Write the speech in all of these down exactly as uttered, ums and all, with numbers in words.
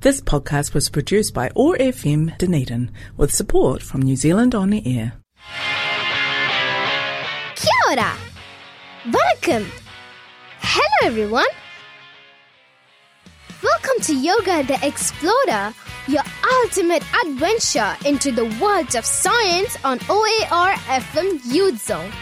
This podcast was produced by O A R F M Dunedin with support from New Zealand On the Air. Kia ora! Welcome! Hello everyone! Welcome to Yoga the Explorer, your ultimate adventure into the world of science on O A R F M Youth Zone.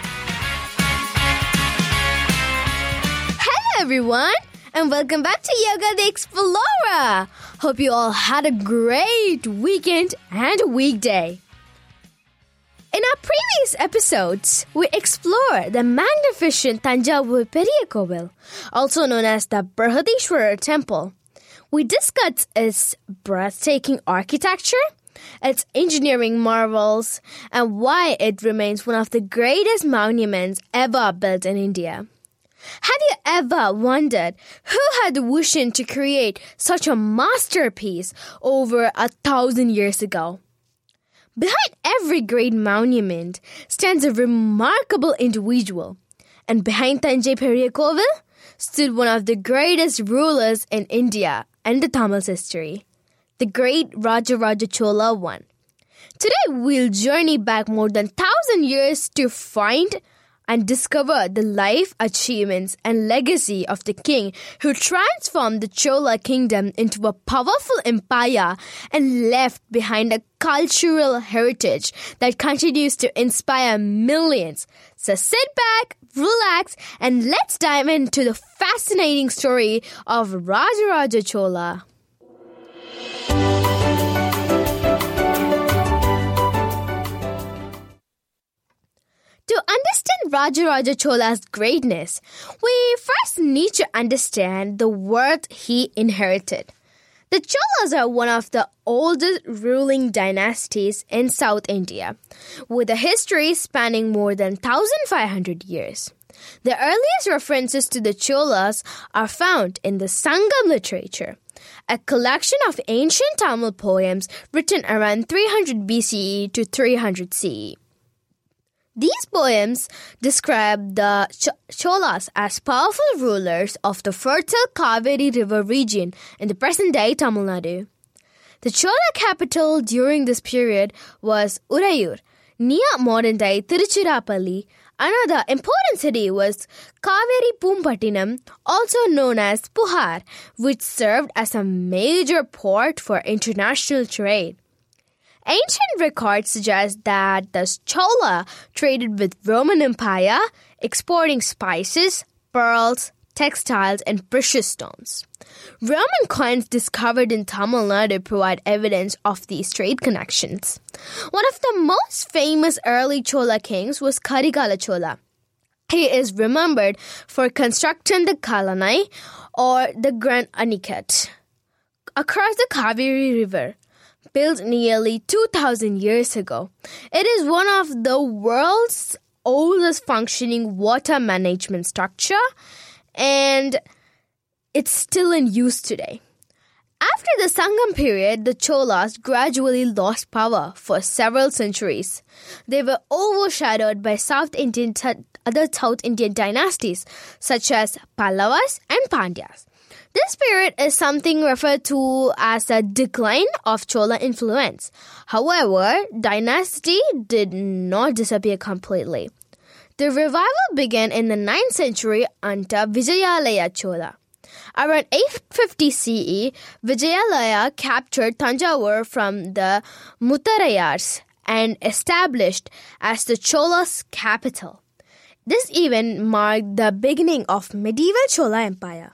Hello everyone! And welcome back to Yoga the Explorer. Hope you all had a great weekend and weekday. In our previous episodes, we explored the magnificent Thanjavur Periya Kovil, also known as the Brihadishwara Temple. We discussed its breathtaking architecture, its engineering marvels, and why it remains one of the greatest monuments ever built in India. Have you ever wondered who had the vision to create such a masterpiece over a thousand years ago? Behind every great monument stands a remarkable individual, and behind Thanjai Periya Kovil stood one of the greatest rulers in India and the Tamil history, the great Rajaraja Chola I. Today we'll journey back more than thousand years to find and discover the life, achievements, and legacy of the king who transformed the Chola kingdom into a powerful empire and left behind a cultural heritage that continues to inspire millions. So sit back, relax, and let's dive into the fascinating story of Rajaraja Chola. To understand Rajaraja Chola's greatness, we first need to understand the world he inherited. The Cholas are one of the oldest ruling dynasties in South India, with a history spanning more than fifteen hundred years. The earliest references to the Cholas are found in the Sangam literature, a collection of ancient Tamil poems written around three hundred B C E to three hundred C E. These poems describe the Ch- Cholas as powerful rulers of the fertile Kaveri River region in the present-day Tamil Nadu. The Chola capital during this period was Urayur, near modern-day Tiruchirappalli. Another important city was Kaveri Pumpattinam, also known as Puhar, which served as a major port for international trade. Ancient records suggest that the Chola traded with Roman Empire, exporting spices, pearls, textiles, and precious stones. Roman coins discovered in Tamil Nadu provide evidence of these trade connections. One of the most famous early Chola kings was Karigala Chola. He is remembered for constructing the Kalanai, or the Grand Anicut, across the Kaveri River, built nearly two thousand years ago. It is one of the world's oldest functioning water management structure, and it's still in use today. After the Sangam period, the Cholas gradually lost power for several centuries. They were overshadowed by South Indian t- other South Indian dynasties such as Pallavas and Pandyas. This period is something referred to as a decline of Chola influence. However, dynasty did not disappear completely. The revival began in the ninth century under Vijayalaya Chola. Around eight fifty C E, Vijayalaya captured Thanjavur from the Muttarayars and established as the Chola's capital. This event marked the beginning of medieval Chola Empire.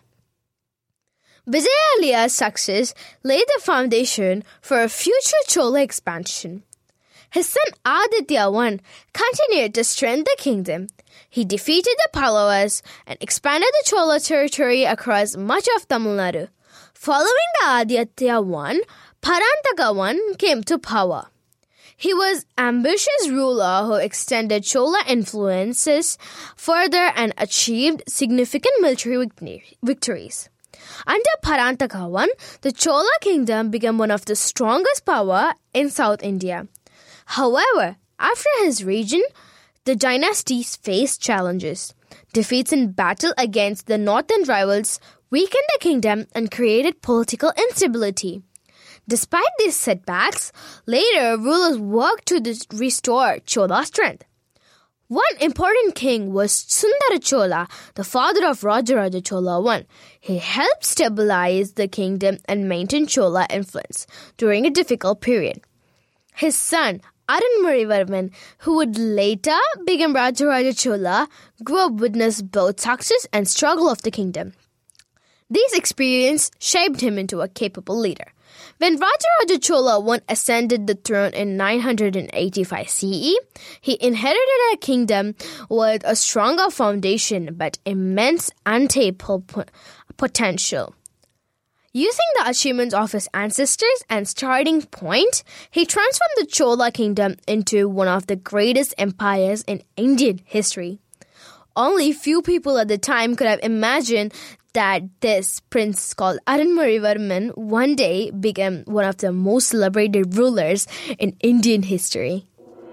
Vijayalaya's success laid the foundation for a future Chola expansion. His son Aditya I continued to strengthen the kingdom. He defeated the Pallavas and expanded the Chola territory across much of Tamil Nadu. Following the Aditya I, Parantaka I came to power. He was an ambitious ruler who extended Chola influences further and achieved significant military victories. Under Parantaka I, the Chola kingdom became one of the strongest power in South India. However, after his reign, the dynasties faced challenges. Defeats in battle against the northern rivals weakened the kingdom and created political instability. Despite these setbacks, later rulers worked to dis- restore Chola strength. One important king was Sundara Chola, the father of Rajaraja Chola the First. He helped stabilize the kingdom and maintain Chola influence during a difficult period. His son, Aranmozhivarman, who would later become Rajaraja Chola, grew up witnessed both success and struggle of the kingdom. These experiences shaped him into a capable leader. When Rajaraja Chola the First ascended the throne in nine hundred eighty-five C E, he inherited a kingdom with a stronger foundation but immense untapped potential. Using the achievements of his ancestors and starting point, he transformed the Chola kingdom into one of the greatest empires in Indian history. Only few people at the time could have imagined that this prince called Aranmozhivarman one day became one of the most celebrated rulers in Indian history.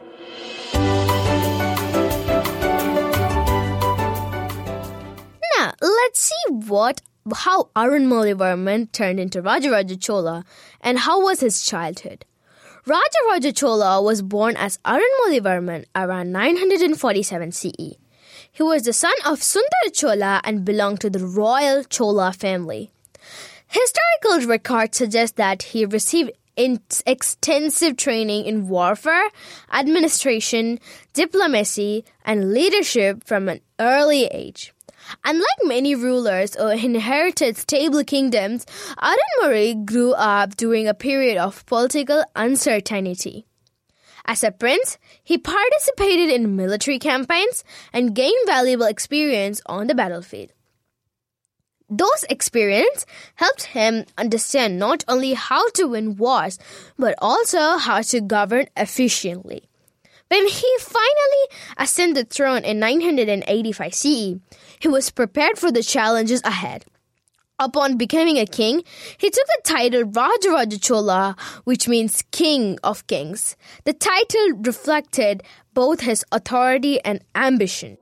Now, let's see what how Aranmozhivarman turned into Rajaraja Chola and how was his childhood. Rajaraja Chola was born as Aranmozhivarman around nine hundred forty-seven C E. He was the son of Sundara Chola and belonged to the royal Chola family. Historical records suggest that he received in- extensive training in warfare, administration, diplomacy, and leadership from an early age. Unlike many rulers who inherited stable kingdoms, Aranmozhi grew up during a period of political uncertainty. As a prince, he participated in military campaigns and gained valuable experience on the battlefield. Those experiences helped him understand not only how to win wars, but also how to govern efficiently. When he finally ascended the throne in nine hundred eighty-five C E, he was prepared for the challenges ahead. Upon becoming a king, he took the title Rajaraja Chola, which means King of Kings. The title reflected both his authority and ambition.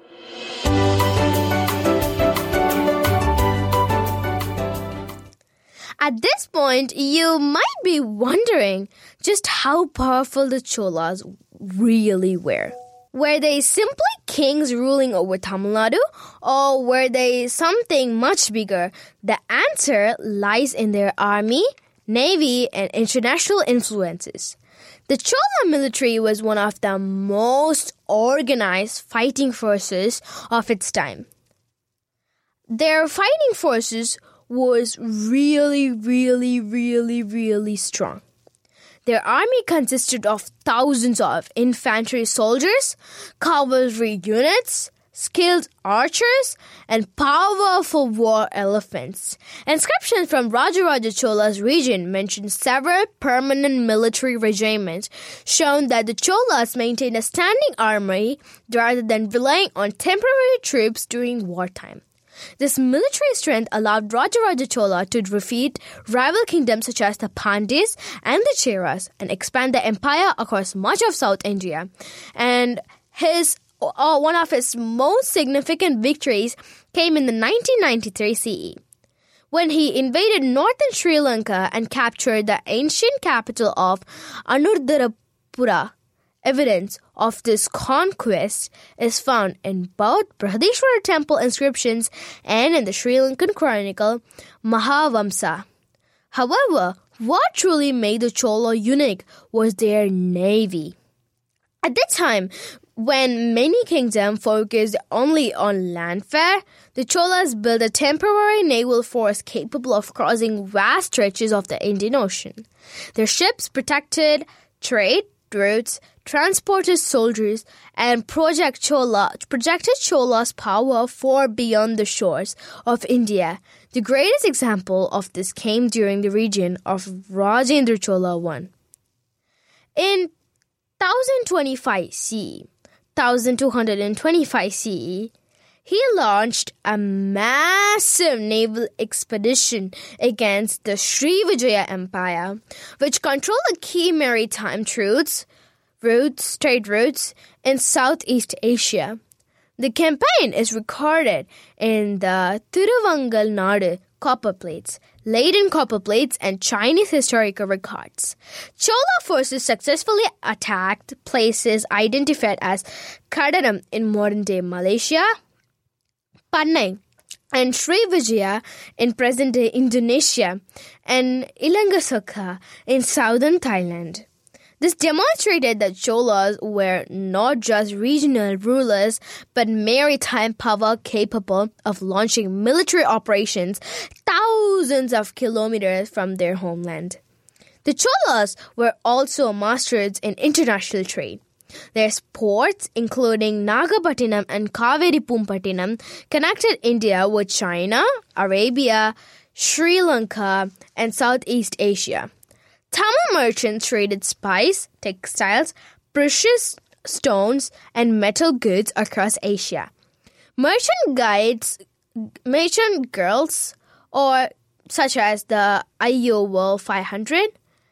At this point, you might be wondering just how powerful the Cholas really were. Were they simply kings ruling over Tamil Nadu, or were they something much bigger? The answer lies in their army, navy, and international influences. The Chola military was one of the most organized fighting forces of its time. Their fighting forces was really, really, really, really strong. Their army consisted of thousands of infantry soldiers, cavalry units, skilled archers, and powerful war elephants. Inscriptions from Rajaraja Chola's region mention several permanent military regiments, showing that the Cholas maintained a standing army rather than relying on temporary troops during wartime. This military strength allowed Rajaraja Chola to defeat rival kingdoms such as the Pandys and the Cheras and expand the empire across much of South India. And his uh, one of his most significant victories came in the nineteen ninety-three C E, when he invaded northern Sri Lanka and captured the ancient capital of Anuradharapura. Evidence of this conquest is found in both Brihadishwara temple inscriptions and in the Sri Lankan chronicle Mahavamsa. However, what truly made the Chola unique was their navy. At that time, when many kingdoms focused only on landfare, the Cholas built a temporary naval force capable of crossing vast stretches of the Indian Ocean. Their ships protected trade routes, transported soldiers, and project Chola, projected Chola's power far beyond the shores of India. The greatest example of this came during the reign of Rajendra Chola the First. In ten twenty-five C E, twelve twenty-five C E, he launched a massive naval expedition against the Srivijaya Empire, which controlled the key maritime routes, routes, trade routes in Southeast Asia. The campaign is recorded in the Thiruvangal Nadu copper plates. laden copper plates, and Chinese historical records. Chola forces successfully attacked places identified as Kadaram in modern-day Malaysia, Panay and Srivijaya in present-day Indonesia, and Ilangasaka in southern Thailand. This demonstrated that Cholas were not just regional rulers, but maritime power capable of launching military operations thousands of kilometers from their homeland. The Cholas were also masters in international trade. Their ports, including Nagapattinam and Kaveripumpattinam, connected India with China, Arabia, Sri Lanka, and Southeast Asia. Tamil merchants traded spice, textiles, precious stones, and metal goods across Asia. Merchant guides, merchant girls, or such as the Ayyuval five hundred,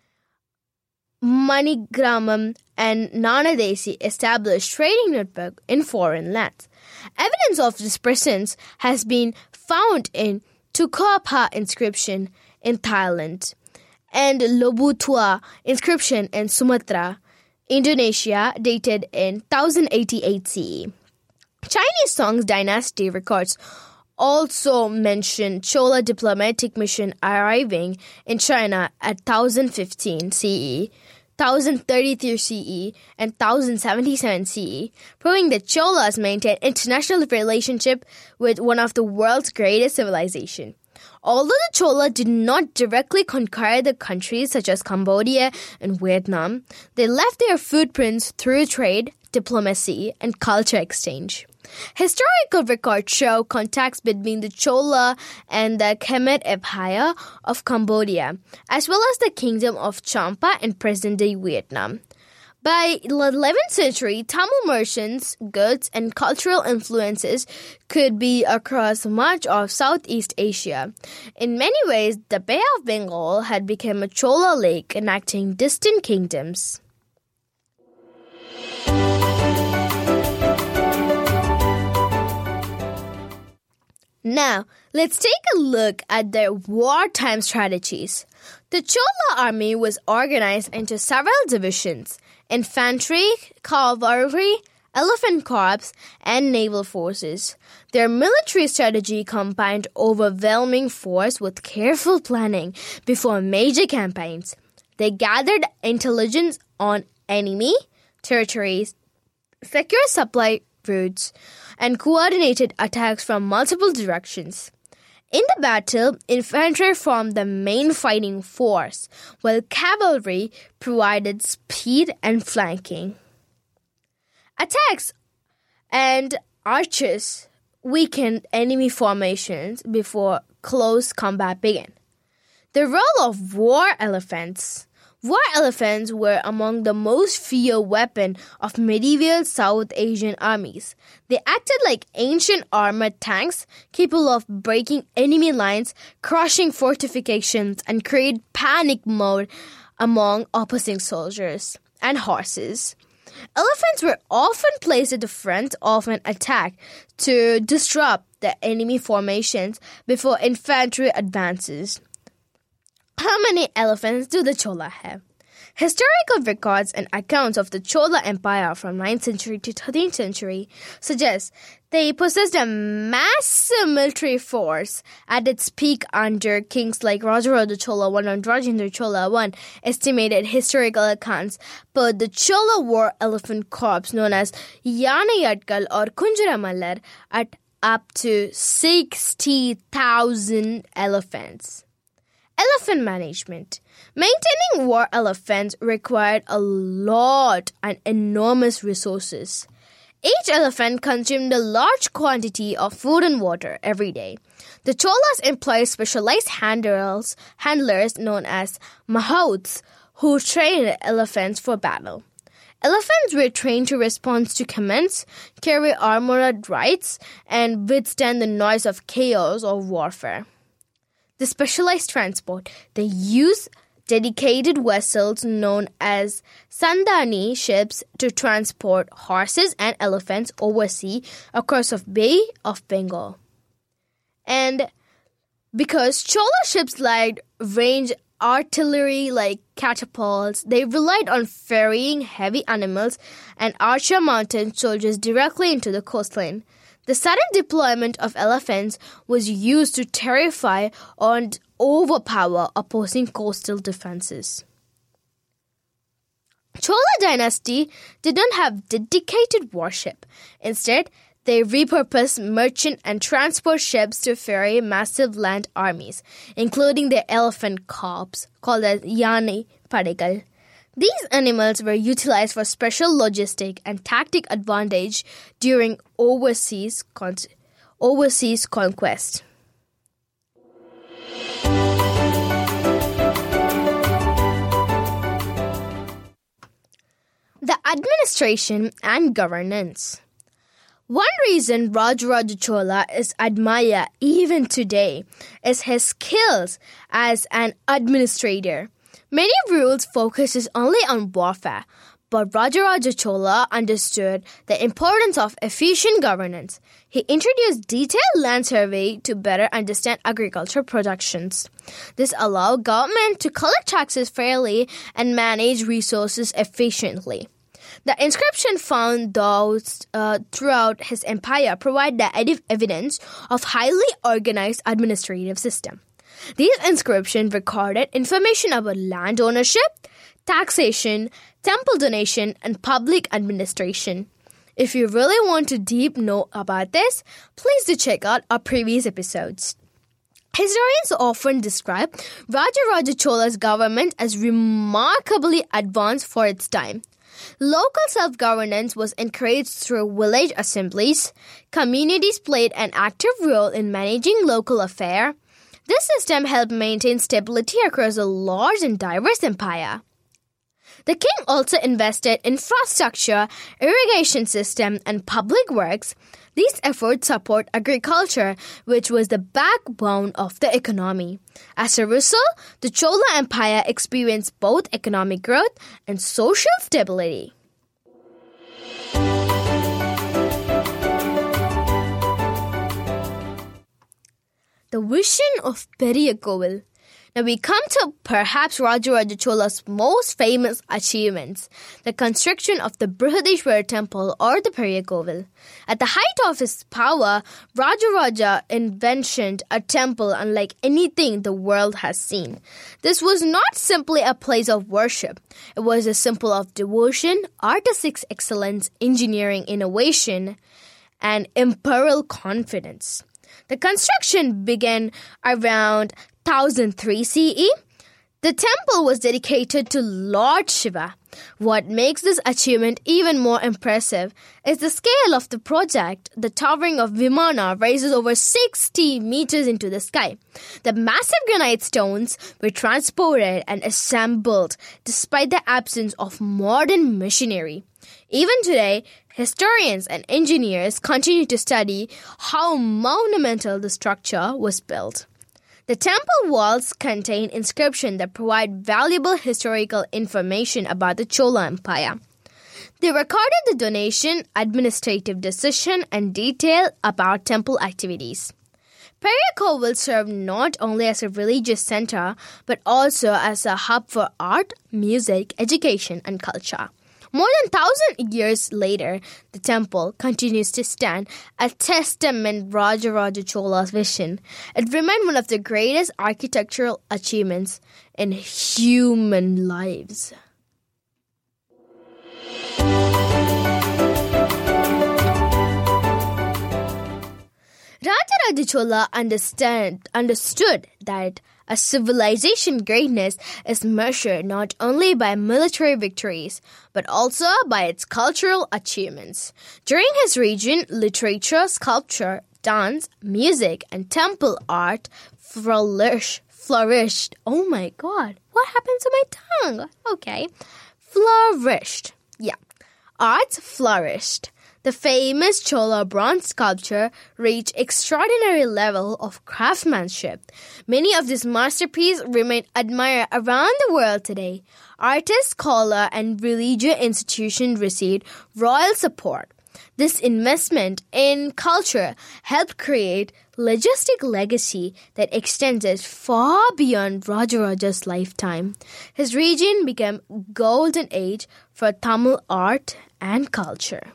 Manigramam, and Nanadesi established trading network in foreign lands. Evidence of this presence has been found in Tukapa inscription in Thailand and Lobutua inscription in Sumatra, Indonesia, dated in ten eighty-eight C E. Chinese Song's dynasty records also mention Chola diplomatic mission arriving in China at ten fifteen C E, ten thirty-three C E, and ten seventy-seven C E, proving that Cholas maintained international relationship with one of the world's greatest civilizations. Although the Chola did not directly conquer the countries such as Cambodia and Vietnam, they left their footprints through trade, diplomacy, and culture exchange. Historical records show contacts between the Chola and the Khmer Empire of Cambodia, as well as the Kingdom of Champa in present-day Vietnam. By the eleventh century, Tamil merchants, goods, and cultural influences could be across much of Southeast Asia. In many ways, the Bay of Bengal had become a Chola lake connecting distant kingdoms. Now, let's take a look at their wartime strategies. The Chola army was organized into several divisions: infantry, cavalry, elephant corps, and naval forces. Their military strategy combined overwhelming force with careful planning before major campaigns. They gathered intelligence on enemy territories, secure supply routes, and coordinated attacks from multiple directions. In the battle, infantry formed the main fighting force, while cavalry provided speed and flanking. Attacks and archers weakened enemy formations before close combat began. The role of war elephants. War elephants were among the most feared weapons of medieval South Asian armies. They acted like ancient armored tanks, capable of breaking enemy lines, crushing fortifications, and create panic mode among opposing soldiers and horses. Elephants were often placed at the front of an attack to disrupt the enemy formations before infantry advances. How many elephants do the Chola have? Historical records and accounts of the Chola Empire from ninth century to thirteenth century suggest they possessed a massive military force at its peak under kings like Rajaraja Chola I and Rajendra Chola I. Estimated historical accounts put the Chola war elephant corps known as Yanayatkal or Kunjaramallar at up to sixty thousand elephants. Elephant management. Maintaining war elephants required a lot and enormous resources. Each elephant consumed a large quantity of food and water every day. The Cholas employed specialized handlers, handlers known as mahouts, who trained elephants for battle. Elephants were trained to respond to commands, carry armored rides, and withstand the noise of chaos or warfare. The specialized transport. They use dedicated vessels known as Sandani ships to transport horses and elephants overseas across the Bay of Bengal. And Because Chola ships lacked range artillery like catapults, they relied on ferrying heavy animals and archer mounted soldiers directly into the coastline. The sudden deployment of elephants was used to terrify and overpower opposing coastal defenses. Chola dynasty did not have dedicated warship. Instead, they repurposed merchant and transport ships to ferry massive land armies, including their elephant corps, called as Yani Padigal. These animals were utilized for special logistic and tactic advantage during overseas, con- overseas conquest. The administration and governance. One reason Rajaraja Chola is admired even today is his skills as an administrator. Many rules focuses only on warfare, but Rajaraja Chola understood the importance of efficient governance. He introduced detailed land survey to better understand agriculture productions. This allowed government to collect taxes fairly and manage resources efficiently. The inscription found those uh, throughout his empire provide the ed- evidence of highly organized administrative system. These inscriptions recorded information about land ownership, taxation, temple donation, and public administration. If you really want to deep know about this, please do check out our previous episodes. Historians often describe Rajaraja Chola's government as remarkably advanced for its time. Local self-governance was encouraged through village assemblies. Communities played an active role in managing local affairs. This system helped maintain stability across a large and diverse empire. The king also invested in infrastructure, irrigation system, and public works. These efforts support agriculture, which was the backbone of the economy. As a result, the Chola Empire experienced both economic growth and social stability. The vision of Periya Kovil. Now we come to perhaps Rajaraja Chola's most famous achievements, the construction of the Brihadishwara temple or the Periya Kovil. At the height of his power, Rajaraja invented a temple unlike anything the world has seen. This was not simply a place of worship. It was a symbol of devotion, artistic excellence, engineering innovation, and imperial confidence. The construction began around one thousand three C E. The temple was dedicated to Lord Shiva. What makes this achievement even more impressive is the scale of the project. The towering of Vimana rises over sixty meters into the sky. The massive granite stones were transported and assembled despite the absence of modern machinery. Even today, historians and engineers continue to study how monumental the structure was built. The temple walls contain inscriptions that provide valuable historical information about the Chola Empire. They recorded the donation, administrative decision, and detail about temple activities. Periya Kovil served not only as a religious center, but also as a hub for art, music, education, and culture. More than a thousand years later, the temple continues to stand, a testament to Rajaraja Chola's vision. It remains one of the greatest architectural achievements in human lives. Rajaraja Chola understand, understood that a civilization greatness is measured not only by military victories, but also by its cultural achievements. During his reign, literature, sculpture, dance, music, and temple art flourish, flourished. Oh my God, what happened to my tongue? Okay, flourished. Yeah, arts flourished. The famous Chola bronze sculpture reached extraordinary level of craftsmanship. Many of these masterpieces remain admired around the world today. Artists, scholars, and religious institutions received royal support. This investment in culture helped create logistic legacy that extended far beyond Rajaraja's lifetime. His region became golden age for Tamil art and culture.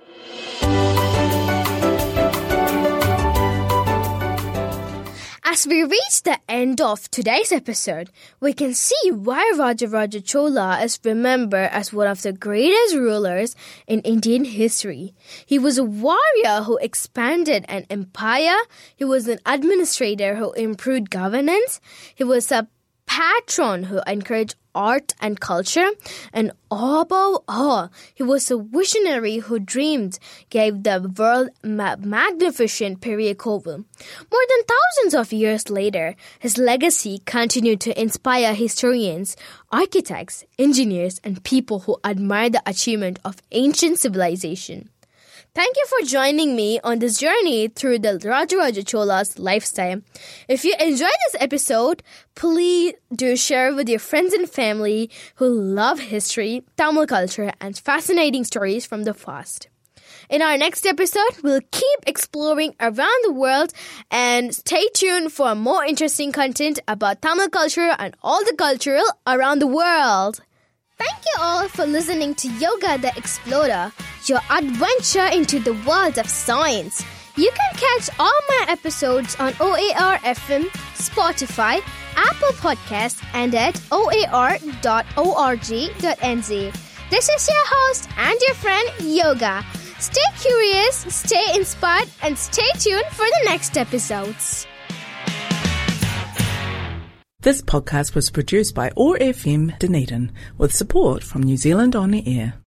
As we reach the end of today's episode, we can see why Rajaraja Chola is remembered as one of the greatest rulers in Indian history. He was a warrior who expanded an empire. He was an administrator who improved governance. He was a patron who encouraged art and culture, and above all, he was a visionary who dreamed, gave the world a magnificent Periyakkovil. More than thousands of years later, his legacy continued to inspire historians, architects, engineers, and people who admire the achievement of ancient civilization. Thank you for joining me on this journey through the Rajaraja Chola's lifestyle. If you enjoyed this episode, please do share with your friends and family who love history, Tamil culture, and fascinating stories from the past. In our next episode, we'll keep exploring around the world, and stay tuned for more interesting content about Tamil culture and all the culture around the world. Thank you all for listening to Yoga the Explorer, your adventure into the world of science. You can catch all my episodes on O A R F M, Spotify, Apple Podcasts, and at o a r dot org dot n z. This is your host and your friend, Yoga. Stay curious, stay inspired, and stay tuned for the next episodes. This podcast was produced by O A R F M Dunedin with support from New Zealand On the Air.